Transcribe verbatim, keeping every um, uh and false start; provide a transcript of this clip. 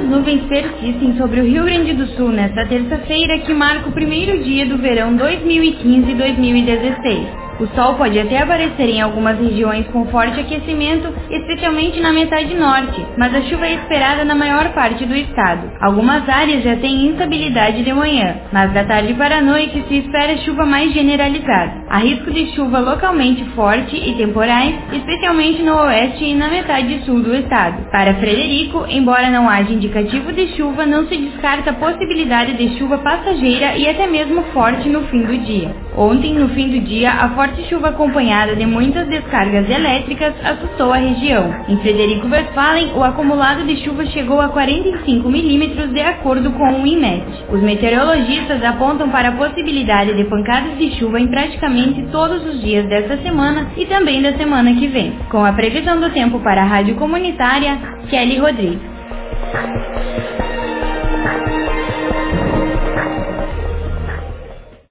Muitas nuvens persistem sobre o Rio Grande do Sul nesta terça-feira, que marca o primeiro dia do verão dois mil e quinze dois mil e dezesseis. O sol pode até aparecer em algumas regiões com forte aquecimento, especialmente na metade norte, mas a chuva é esperada na maior parte do estado. Algumas áreas já têm instabilidade de manhã, mas da tarde para a noite se espera chuva mais generalizada. Há risco de chuva localmente forte e temporais, especialmente no oeste e na metade sul do estado. Para Frederico, embora não haja indicativo de chuva, não se descarta a possibilidade de chuva passageira e até mesmo forte no fim do dia. Ontem, no fim do dia, a forte chuva acompanhada de muitas descargas elétricas assustou a região. Em Frederico Westphalen, o acumulado de chuva chegou a quarenta e cinco milímetros de acordo com o INMET. Os meteorologistas apontam para a possibilidade de pancadas de chuva em praticamente todos os dias desta semana e também da semana que vem. Com a previsão do tempo para a Rádio Comunitária, Kelly Rodrigues.